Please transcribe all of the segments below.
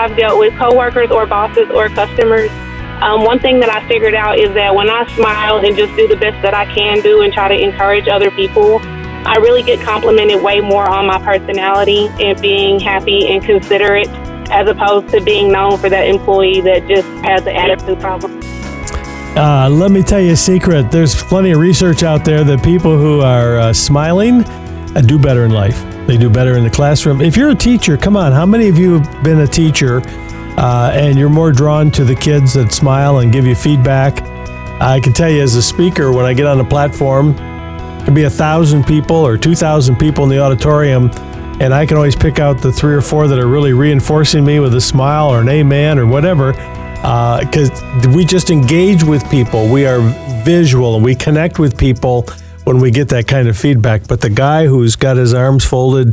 I've dealt with coworkers or bosses or customers, one thing that I figured out is that when I smile and just do the best that I can do and try to encourage other people, I really get complimented way more on my personality and being happy and considerate, as opposed to being known for that employee that just has an attitude problem. Let me tell you a secret. There's plenty of research out there that people who are smiling do better in life. They do better in the classroom. If you're a teacher, come on, how many of you have been a teacher and you're more drawn to the kids that smile and give you feedback? I can tell you as a speaker, when I get on the platform, it can be 1,000 people or 2,000 people in the auditorium, and I can always pick out the 3 or 4 that are really reinforcing me with a smile or an amen or whatever, because we just engage with people. We are visual and we connect with people when we get that kind of feedback. But the guy who's got his arms folded,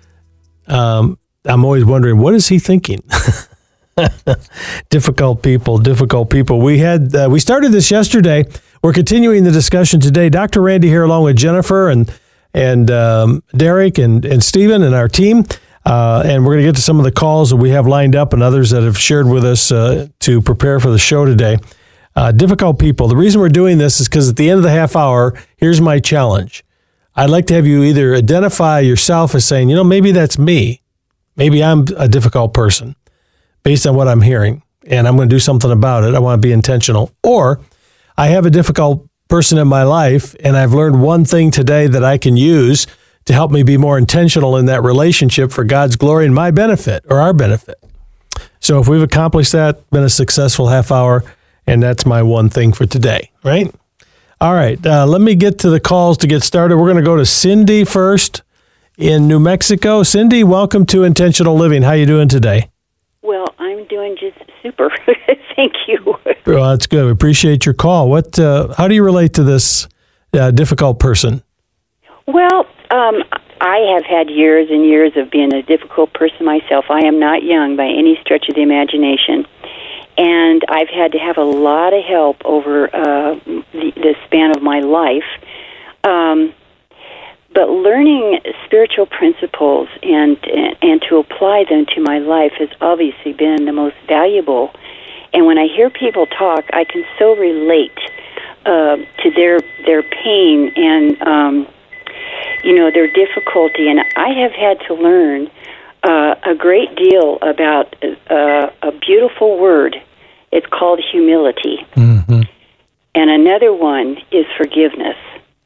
I'm always wondering, what is he thinking? Difficult people. We started this yesterday. We're continuing the discussion today. Dr. Randy here along with Jennifer and Derek and Stephen and our team. And we're going to get to some of the calls that we have lined up and others that have shared with us to prepare for the show today. Difficult people. The reason we're doing this is because at the end of the half hour, here's my challenge. I'd like to have you either identify yourself as saying, maybe that's me. Maybe I'm a difficult person based on what I'm hearing, and I'm going to do something about it. I want to be intentional. Or I have a difficult person in my life, and I've learned one thing today that I can use to help me be more intentional in that relationship for God's glory and my benefit or our benefit. So if we've accomplished that, been a successful half hour, and that's my one thing for today, right? All right, let me get to the calls to get started. We're going to go to Cindy first in New Mexico. Cindy, welcome to Intentional Living. How you doing today? Well, I'm doing just super. Thank you. Well, that's good. We appreciate your call. How do you relate to this difficult person? Well, I have had years and years of being a difficult person myself. I am not young by any stretch of the imagination. And I've had to have a lot of help over the span of my life. But learning spiritual principles and to apply them to my life has obviously been the most valuable. And when I hear people talk, I can so relate to their pain and their difficulty. And I have had to learn a great deal about a beautiful word. It's called humility. Mm-hmm. And another one is forgiveness.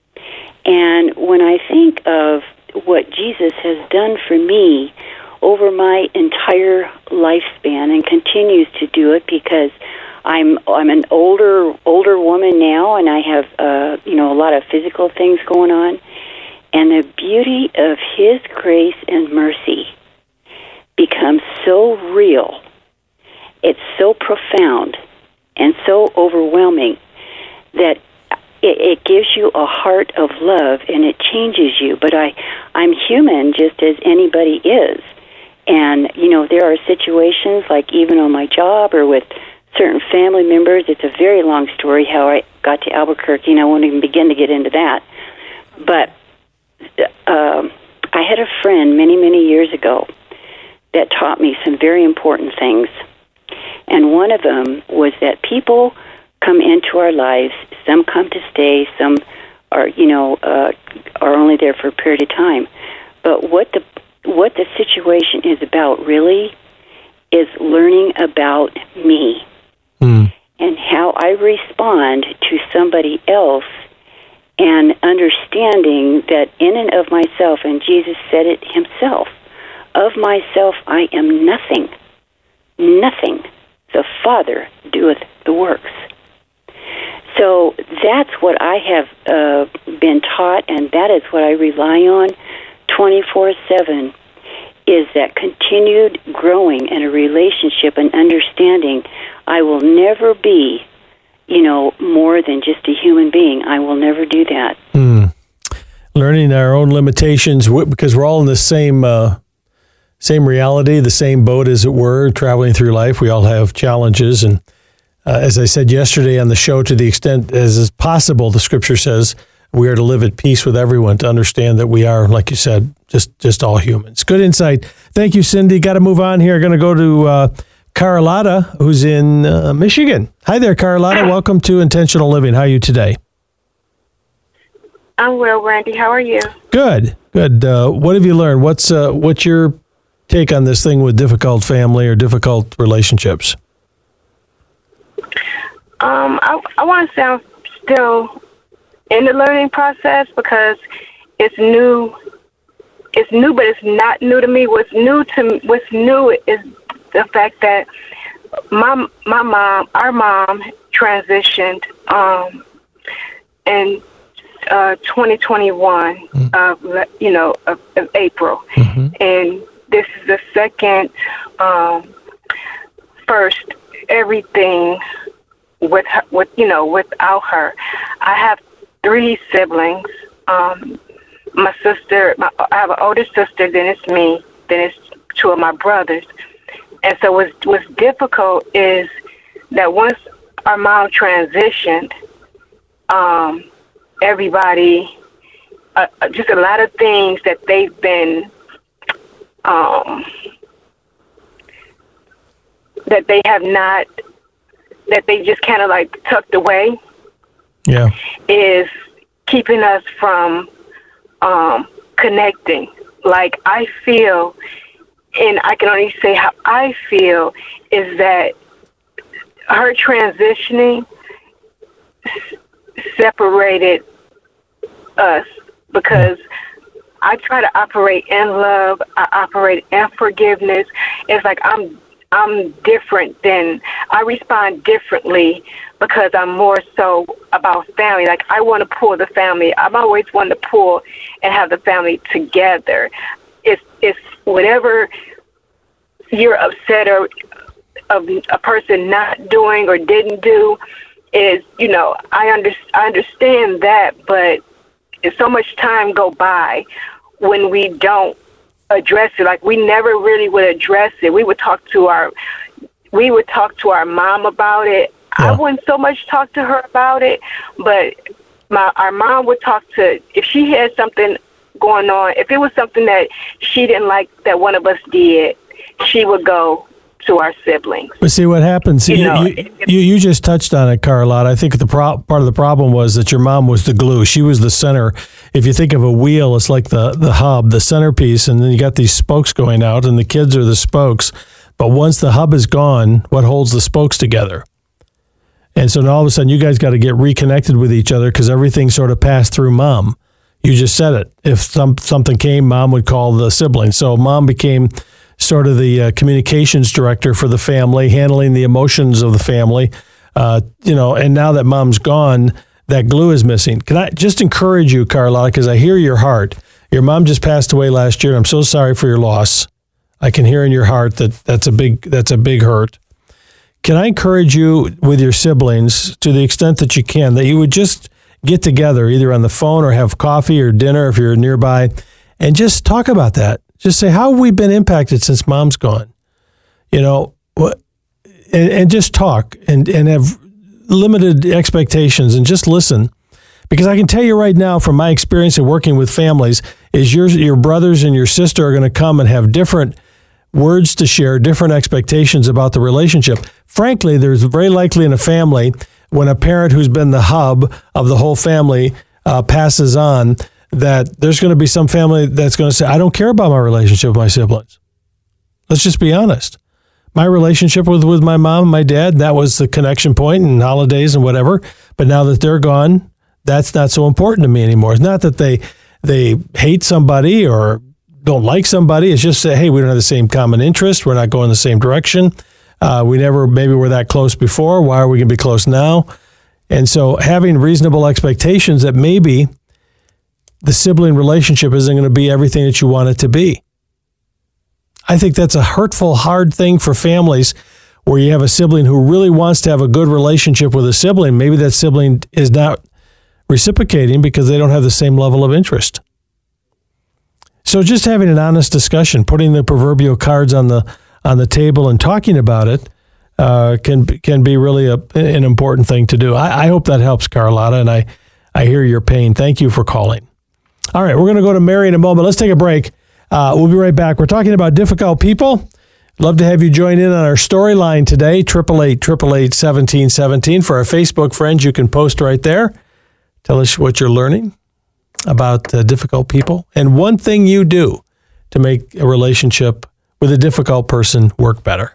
And when I think of what Jesus has done for me over my entire lifespan and continues to do it, because I'm an older woman now, and I have a lot of physical things going on, and the beauty of His grace and mercy becomes so real. It's so profound and so overwhelming that it gives you a heart of love, and it changes you. But I'm human just as anybody is. And, there are situations like even on my job or with certain family members. It's a very long story how I got to Albuquerque, and I won't even begin to get into that. But I had a friend many, many years ago that taught me some very important things. And one of them was that people come into our lives. Some come to stay. Some are only there for a period of time. But what the situation is about really is learning about me and how I respond to somebody else, and understanding that in and of myself, and Jesus said it Himself, of myself I am nothing. Nothing. The Father doeth the works. So that's what I have been taught, and that is what I rely on 24/7, is that continued growing in a relationship and understanding I will never be, more than just a human being. I will never do that. Learning our own limitations, because we're all in the same reality, the same boat, as it were, traveling through life. We all have challenges. And as I said yesterday on the show, to the extent as is possible, the Scripture says we are to live at peace with everyone, to understand that we are, like you said, just all humans. Good insight. Thank you, Cindy. Got to move on here. Going to go to Carlotta, who's in Michigan. Hi there, Carlotta. Welcome to Intentional Living. How are you today? I'm well, Randy. How are you? Good. What have you learned? What's your take on this thing with difficult family or difficult relationships? I want to say I'm still in the learning process because it's new. It's new, but it's not new to me. What's new is the fact that our mom transitioned in 2021 of April, and this is the second first everything without her. I have 3 siblings. My sister, I have an older sister, then it's me, then it's 2 of my brothers. And so what's difficult is that once our mom transitioned, everybody, just a lot of things that they've been, that they have not, that they just kind of like tucked away, is keeping us from connecting. Like I feel, and I can only say how I feel, is that her transitioning separated us because I try to operate in love. I operate in forgiveness. It's like I'm different I respond differently because I'm more so about family. Like I want to pull the family. I'm always wanting to pull and have the family together. It's whatever you're upset or of a person not doing or didn't do is, I understand that, but so much time go by when we don't address it. Like we never really would address it. We would talk to our mom about it. I wouldn't so much talk to her about it, but our mom would talk to, if she had something going on, if it was something that she didn't like that one of us did, she would go to our siblings. But see what happens. You just touched on it, Carlotta. I think part of the problem was that your mom was the glue. She was the center. If you think of a wheel, it's like the hub, the centerpiece, and then you got these spokes going out, and the kids are the spokes. But once the hub is gone, what holds the spokes together? And so now all of a sudden, you guys got to get reconnected with each other because everything sort of passed through mom. You just said it. If something came, mom would call the siblings. So mom became sort of the communications director for the family, handling the emotions of the family, and now that mom's gone, that glue is missing. Can I just encourage you, Carlotta, because I hear your heart. Your mom just passed away last year, and I'm so sorry for your loss. I can hear in your heart that's a big hurt. Can I encourage you with your siblings to the extent that you can, that you would just get together either on the phone or have coffee or dinner if you're nearby and just talk about that. Just say, how have we been impacted since mom's gone? And just talk and have limited expectations and just listen. Because I can tell you right now from my experience of working with families is your brothers and your sister are going to come and have different words to share, different expectations about the relationship. Frankly, there's very likely in a family when a parent who's been the hub of the whole family passes on, that there's going to be some family that's going to say, I don't care about my relationship with my siblings. Let's just be honest. My relationship with my mom and my dad, that was the connection point and holidays and whatever. But now that they're gone, that's not so important to me anymore. It's not that they hate somebody or don't like somebody. It's just say, hey, we don't have the same common interest. We're not going the same direction. Maybe we're that close before. Why are we going to be close now? And so having reasonable expectations that maybe the sibling relationship isn't going to be everything that you want it to be. I think that's a hurtful, hard thing for families where you have a sibling who really wants to have a good relationship with a sibling. Maybe that sibling is not reciprocating because they don't have the same level of interest. So just having an honest discussion, putting the proverbial cards on the table and talking about it can be really an important thing to do. I hope that helps, Carlotta, and I hear your pain. Thank you for calling. All right, we're going to go to Mary in a moment. Let's take a break. We'll be right back. We're talking about difficult people. Love to have you join in on our storyline today, 888-888-1717. For our Facebook friends, you can post right there. Tell us what you're learning about difficult people and one thing you do to make a relationship with a difficult person work better.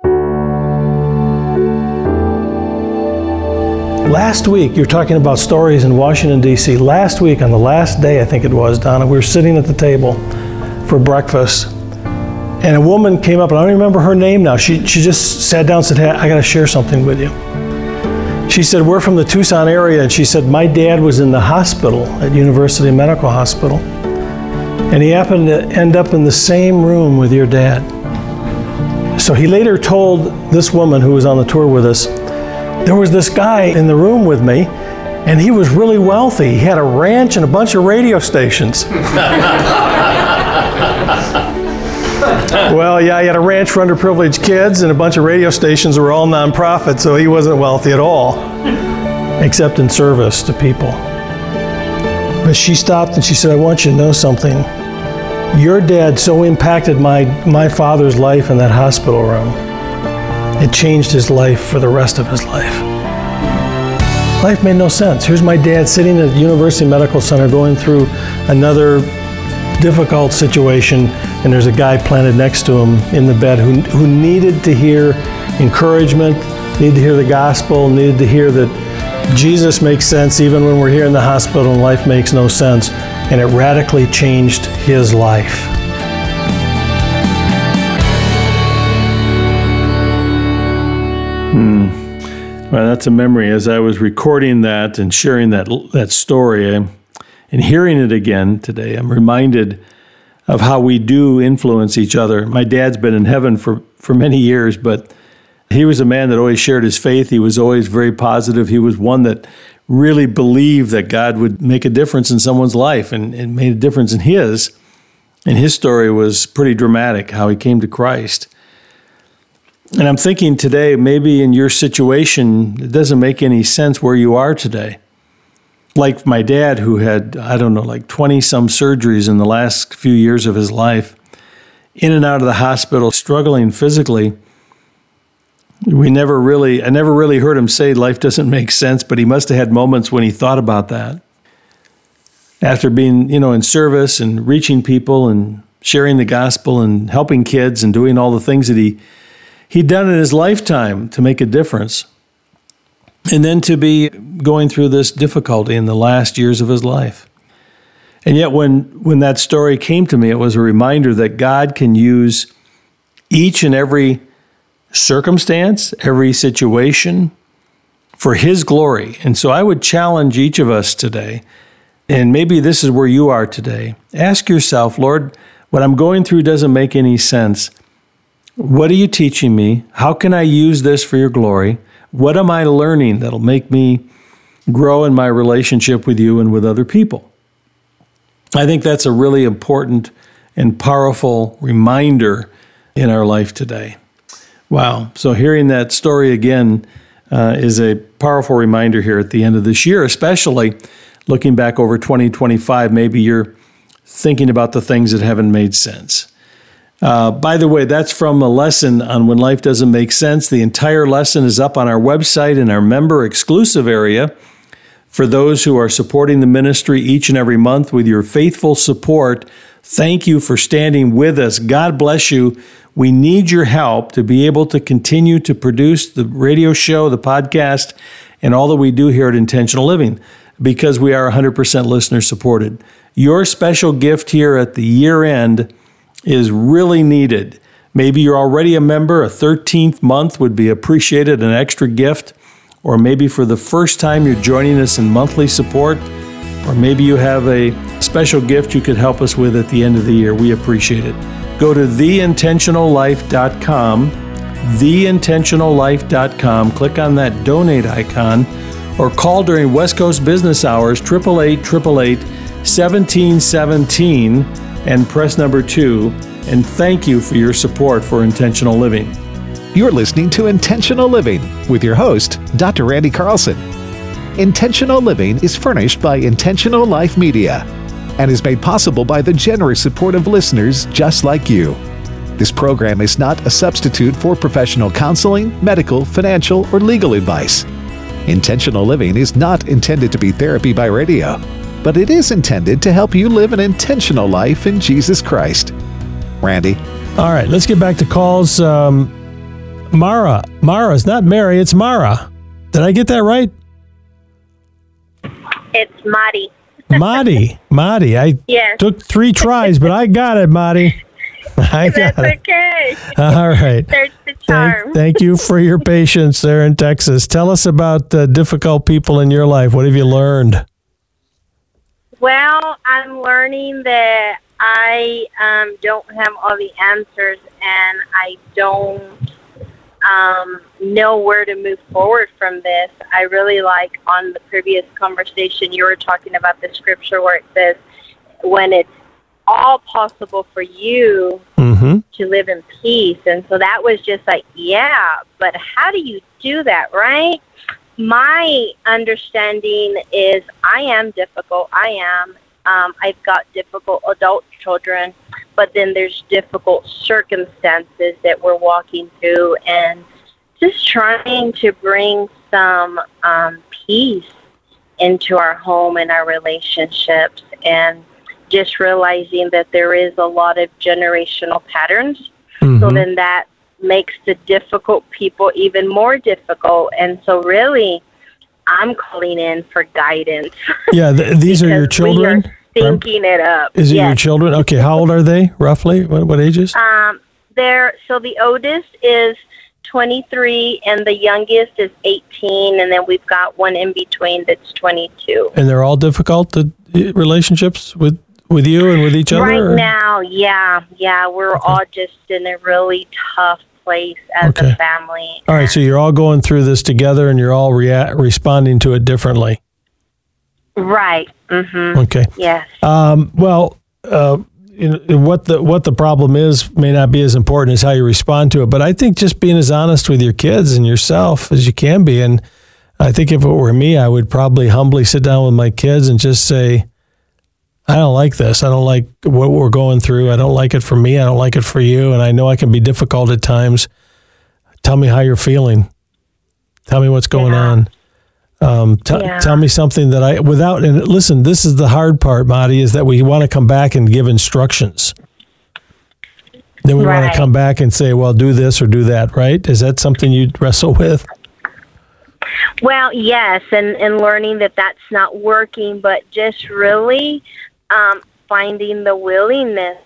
Last week, you're talking about stories in Washington, D.C. Last week, on the last day, I think it was, Donna, we were sitting at the table for breakfast. And a woman came up, and I don't remember her name now. She just sat down and said, "Hey, I got to share something with you." She said, "We're from the Tucson area," and she said, "My dad was in the hospital at University Medical Hospital, and he happened to end up in the same room with your dad." So he later told this woman who was on the tour with us, "There was this guy in the room with me, and he was really wealthy. He had a ranch and a bunch of radio stations." Well, yeah, he had a ranch for underprivileged kids and a bunch of radio stations that were all nonprofit, so he wasn't wealthy at all, except in service to people. But she stopped and she said, "I want you to know something. Your dad so impacted my father's life in that hospital room. It changed his life for the rest of his life." Life made no sense. Here's my dad sitting at the University Medical Center going through another difficult situation, and there's a guy planted next to him in the bed who needed to hear encouragement, needed to hear the gospel, needed to hear that Jesus makes sense even when we're here in the hospital and life makes no sense, and it radically changed his life. Well, that's a memory. As I was recording that and sharing that story, and hearing it again today, I'm reminded of how we do influence each other. My dad's been in heaven for many years, but he was a man that always shared his faith. He was always very positive. He was one that really believed that God would make a difference in someone's life, and made a difference in his. And his story was pretty dramatic, how he came to Christ. And I'm thinking today, maybe in your situation, it doesn't make any sense where you are today. Like my dad, who had, 20-some surgeries in the last few years of his life, in and out of the hospital, struggling physically. I never really heard him say life doesn't make sense, but he must have had moments when he thought about that. After being, in service and reaching people and sharing the gospel and helping kids and doing all the things that he'd done in his lifetime to make a difference. And then to be going through this difficulty in the last years of his life. And yet when that story came to me, it was a reminder that God can use each and every circumstance, every situation for his glory. And so I would challenge each of us today, and maybe this is where you are today. Ask yourself, Lord, what I'm going through doesn't make any sense. What are you teaching me? How can I use this for your glory? What am I learning that'll make me grow in my relationship with you and with other people? I think that's a really important and powerful reminder in our life today. Wow. So hearing that story again is a powerful reminder here at the end of this year, especially looking back over 2025. Maybe you're thinking about the things that haven't made sense. By the way, that's from a lesson on When Life Doesn't Make Sense. The entire lesson is up on our website in our member exclusive area. For those who are supporting the ministry each and every month with your faithful support, thank you for standing with us. God bless you. We need your help to be able to continue to produce the radio show, the podcast, and all that we do here at Intentional Living, because we are 100% listener supported. Your special gift here at the year end is really needed. Maybe you're already a member. A 13th month would be appreciated, an extra gift. Or maybe for the first time you're joining us in monthly support. Or maybe you have a special gift you could help us with at the end of the year. We appreciate it. Go to theintentionallife.com, theintentionallife.com. Click on that donate icon or call during West Coast business hours, 888-888-1717. And press number 2, and thank you for your support for Intentional Living. You're listening to Intentional Living with your host, Dr. Randy Carlson. Intentional Living is furnished by Intentional Life Media and is made possible by the generous support of listeners just like you. This program is not a substitute for professional counseling, medical, financial, or legal advice. Intentional Living is not intended to be therapy by radio, but it is intended to help you live an intentional life in Jesus Christ. Randy? All right, let's get back to calls. Mara. It's not Mary, it's Mara. Did I get that right? It's Madi. Madi. I Yes. took 3 tries, but I got it, Madi. I got That's it. okay. All right. There's the charm. Thank you for your patience there in Texas. Tell us about difficult people in your life. What have you learned? Well, I'm learning that I don't have all the answers, and I don't know where to move forward from this. I really like on the previous conversation you were talking about the scripture where it says, when it's all possible for you to live in peace. And so that was just like, yeah, but how do you do that, right? My understanding is I am difficult. I've got difficult adult children, but then there's difficult circumstances that we're walking through, and just trying to bring some peace into our home and our relationships, and just realizing that there is a lot of generational patterns. So then that makes the difficult people even more difficult. And so really, I'm calling in for guidance. Yeah, these are your children? We are syncing it up. Is it Yes. your children? Okay, how old are they, roughly? What ages? So the oldest is 23, and the youngest is 18, and then we've got one in between that's 22. And they're all difficult, the relationships with you and with each other? Right now, yeah, we're all just in a really tough place as a family. All right, so you're all going through this together, and you're all responding to it differently. Right. Mm-hmm. Okay. Yes. What the problem is may not be as important as how you respond to it, but I think just being as honest with your kids and yourself as you can be, and I think if it were me, I would probably humbly sit down with my kids and just say, I don't like this. I don't like what we're going through. I don't like it for me. I don't like it for you. And I know I can be difficult at times. Tell me how you're feeling. Tell me what's going on. Tell me something that and listen, this is the hard part, Madi, is that we want to come back and give instructions. Then we want to come back and say, well, do this or do that, right? Is that something you'd wrestle with? Well, yes, and learning that that's not working, but just really finding the willingness.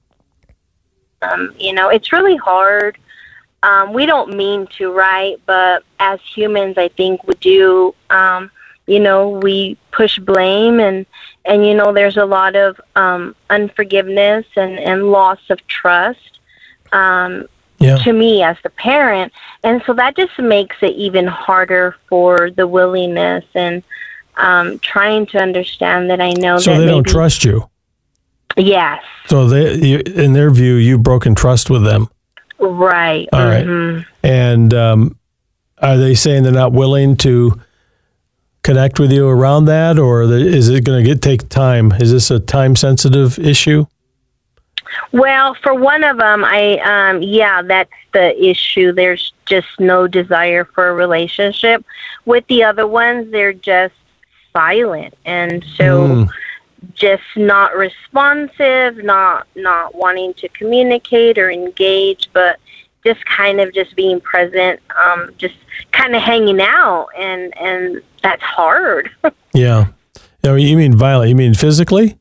It's really hard. We don't mean to, right? But as humans, I think we do. We push blame, and there's a lot of unforgiveness and loss of trust. To me as the parent, and so that just makes it even harder for the willingness and trying to understand that I know so that they don't trust you. Yes. So in their view, you've broken trust with them. Right. All right. And are they saying they're not willing to connect with you around that, or is it going to take time? Is this a time-sensitive issue? Well, for one of them, that's the issue. There's just no desire for a relationship. With the other ones, they're just silent, and so just not responsive, not wanting to communicate or engage, but just kind of just being present, just kind of hanging out, and that's hard. Yeah. You mean violent? You mean physically?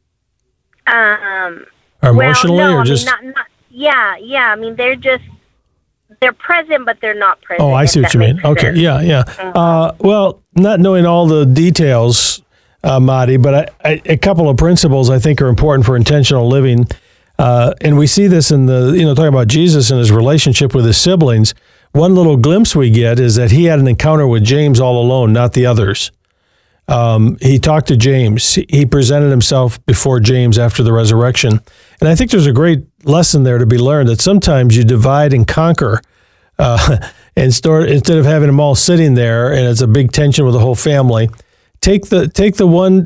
Or emotionally, well, no, or just? not, yeah. I mean, they're present, but they're not present. Oh, I see what you mean. Okay, sense. yeah. Well, not knowing all the details, Madi, but a couple of principles I think are important for intentional living, and we see this in talking about Jesus and his relationship with his siblings. One little glimpse we get is that he had an encounter with James all alone, not the others. He talked to James. He presented himself before James after the resurrection. And I think there's a great lesson there to be learned, that sometimes you divide and conquer instead of having them all sitting there and it's a big tension with the whole family. Take the one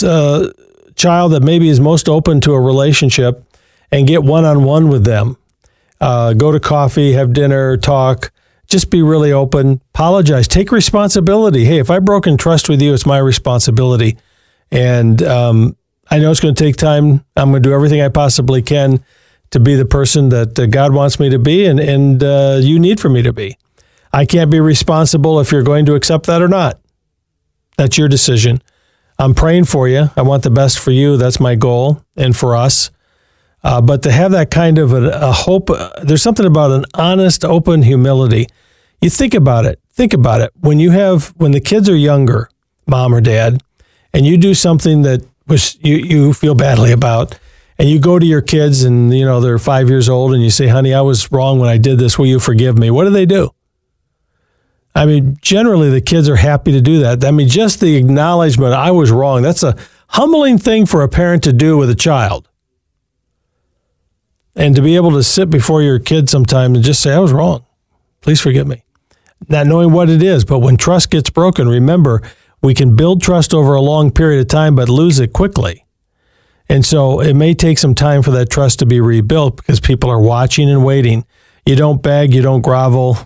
child that maybe is most open to a relationship and get one-on-one with them Go to coffee, have dinner, talk. Just be really open. Apologize. Take responsibility. Hey, if I've broken trust with you, it's my responsibility. And I know it's going to take time. I'm going to do everything I possibly can to be the person that God wants me to be and you need for me to be. I can't be responsible if you're going to accept that or not. That's your decision. I'm praying for you. I want the best for you. That's my goal and for us. But to have that kind of a hope, there's something about an honest, open humility. You think about it. Think about it. When the kids are younger, mom or dad, and you do something that you feel badly about, and you go to your kids and, they're 5 years old and you say, honey, I was wrong when I did this. Will you forgive me? What do? I mean, generally the kids are happy to do that. I mean, just the acknowledgement, I was wrong. That's a humbling thing for a parent to do with a child. And to be able to sit before your kid sometimes and just say, I was wrong. Please forgive me. Not knowing what it is, but when trust gets broken, remember, we can build trust over a long period of time, but lose it quickly. And so it may take some time for that trust to be rebuilt because people are watching and waiting. You don't beg, you don't grovel,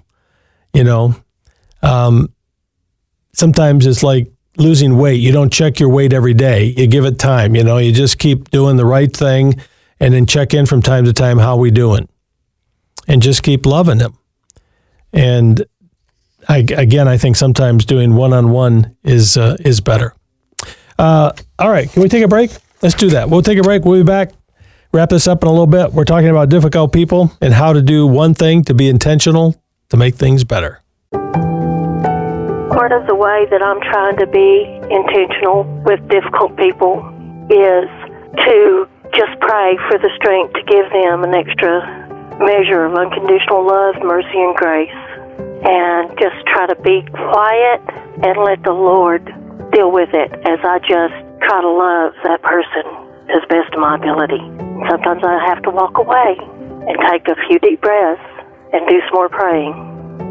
sometimes it's like losing weight. You don't check your weight every day. You give it time, you just keep doing the right thing and then check in from time to time, how we doing? And just keep loving them. And I think sometimes doing one-on-one is better. All right, can we take a break? Let's do that. We'll take a break. We'll be back. Wrap this up in a little bit. We're talking about difficult people and how to do one thing to be intentional to make things better. Part of the way that I'm trying to be intentional with difficult people is to just pray for the strength to give them an extra measure of unconditional love, mercy, and grace. And just try to be quiet and let the Lord deal with it as I just try to love that person as best of my ability. Sometimes I have to walk away and take a few deep breaths and do some more praying.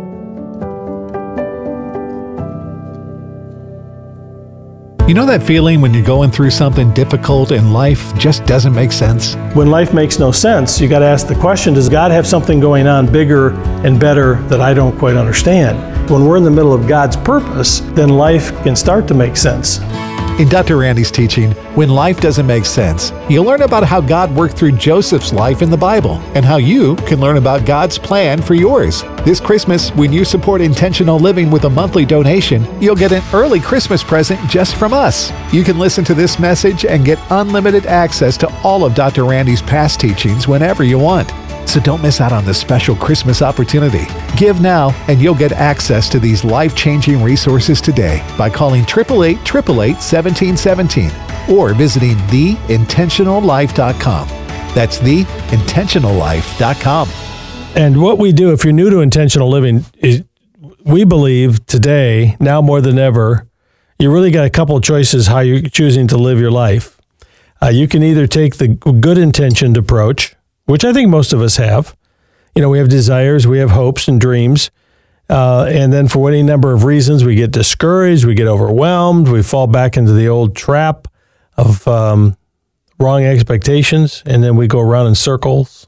You know that feeling when you're going through something difficult and life just doesn't make sense? When life makes no sense, you got to ask the question, does God have something going on bigger and better that I don't quite understand? When we're in the middle of God's purpose, then life can start to make sense. In Dr. Randy's teaching, When Life Doesn't Make Sense, you'll learn about how God worked through Joseph's life in the Bible and how you can learn about God's plan for yours. This Christmas, when you support intentional living with a monthly donation, you'll get an early Christmas present just from us. You can listen to this message and get unlimited access to all of Dr. Randy's past teachings whenever you want. So don't miss out on this special Christmas opportunity. Give now and you'll get access to these life-changing resources today by calling 888-888-1717 or visiting theintentionallife.com. That's theintentionallife.com. And what we do, if you're new to intentional living, is we believe today, now more than ever, you really got a couple of choices how you're choosing to live your life. You can either take the good intentioned approach, which I think most of us have. We have desires, we have hopes and dreams. And then for any number of reasons, we get discouraged, we get overwhelmed, we fall back into the old trap of wrong expectations, and then we go around in circles.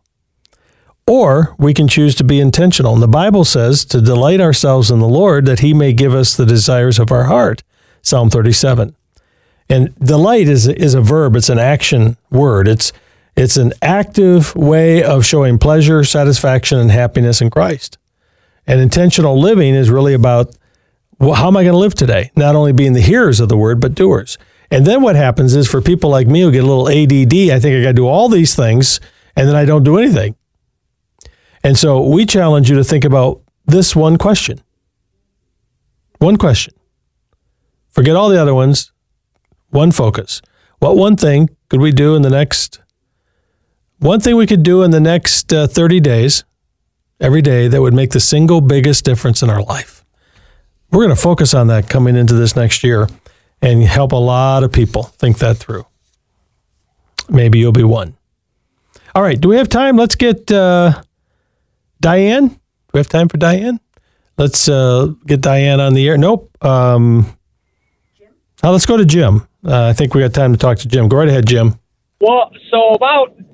Or we can choose to be intentional. And the Bible says to delight ourselves in the Lord that he may give us the desires of our heart. Psalm 37. And delight is a verb. It's an action word. It's an active way of showing pleasure, satisfaction, and happiness in Christ. And intentional living is really about, well, how am I going to live today? Not only being the hearers of the word, but doers. And then what happens is for people like me who get a little ADD, I think I got to do all these things, and then I don't do anything. And so we challenge you to think about this one question. One question. Forget all the other ones. One focus. What one thing could we do in the next 30 days, every day, that would make the single biggest difference in our life? We're going to focus on that coming into this next year and help a lot of people think that through. Maybe you'll be one. All right. Do we have time? Let's get Diane. Do we have time for Diane? Let's get Diane on the air. Nope. Jim? Let's go to Jim. I think we got time to talk to Jim. Go right ahead, Jim. Well, so about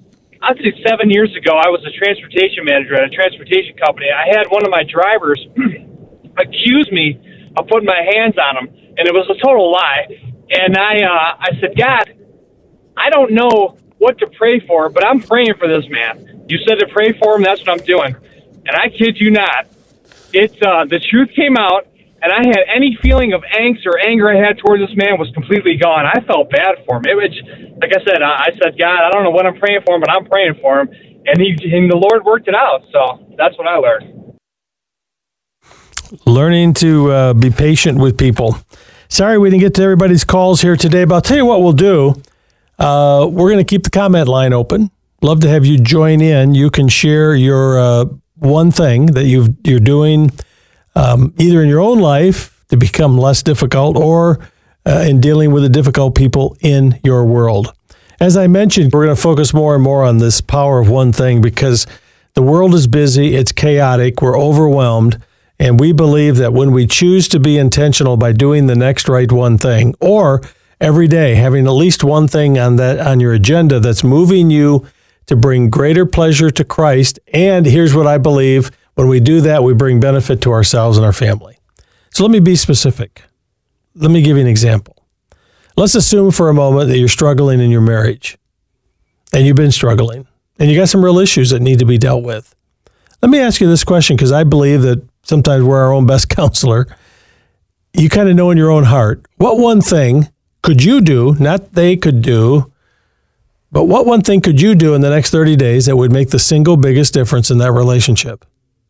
I'd say 7 years ago, I was a transportation manager at a transportation company. I had one of my drivers accuse me of putting my hands on him, and it was a total lie. And I said, God, I don't know what to pray for, but I'm praying for this man. You said to pray for him, that's what I'm doing. And I kid you not, the truth came out, and I had any feeling of angst or anger I had towards this man was completely gone. I felt bad for him. It was, like I said, God, I don't know what I'm praying for him, but I'm praying for him. And the Lord worked it out. So that's what I learned. Learning to be patient with people. Sorry we didn't get to everybody's calls here today, but I'll tell you what we'll do. We're going to keep the comment line open. Love to have you join in. You can share your one thing that you're doing either in your own life to become less difficult or in dealing with the difficult people in your world. As I mentioned, we're going to focus more and more on this power of one thing because the world is busy, it's chaotic, we're overwhelmed, and we believe that when we choose to be intentional by doing the next right one thing, or every day having at least one thing on your agenda that's moving you to bring greater pleasure to Christ, and here's what I believe, when we do that, we bring benefit to ourselves and our family. So let me be specific. Let me give you an example. Let's assume for a moment that you're struggling in your marriage, and you've been struggling, and you got some real issues that need to be dealt with. Let me ask you this question, because I believe that sometimes we're our own best counselor. You kind of know in your own heart, what one thing could you do, not they could do, but what one thing could you do in the next 30 days that would make the single biggest difference in that relationship?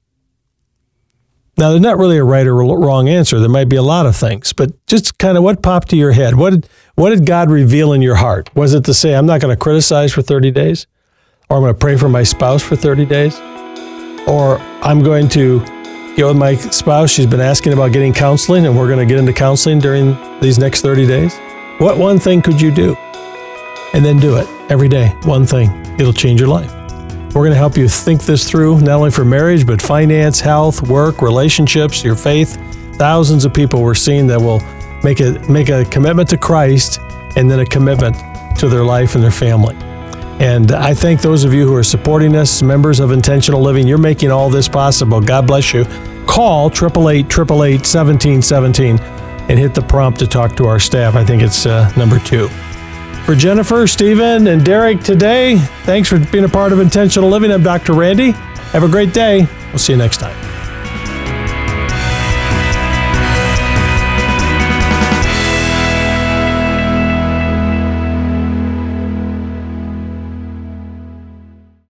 Now, there's not really a right or wrong answer. There might be a lot of things, but just kind of what popped to your head? What did God reveal in your heart? Was it to say, I'm not going to criticize for 30 days? Or I'm going to pray for my spouse for 30 days? Or I'm going to get with my spouse. She's been asking about getting counseling, and we're going to get into counseling during these next 30 days. What one thing could you do? And then do it every day. One thing. It'll change your life. We're going to help you think this through, not only for marriage, but finance, health, work, relationships, your faith. Thousands of people we're seeing that will make a commitment to Christ and then a commitment to their life and their family. And I thank those of you who are supporting us, members of Intentional Living. You're making all this possible. God bless you. Call 888-888-1717 and hit the prompt to talk to our staff. I think it's number 2. For Jennifer, Stephen, and Derek today, thanks for being a part of Intentional Living. I'm Dr. Randy. Have a great day. We'll see you next time.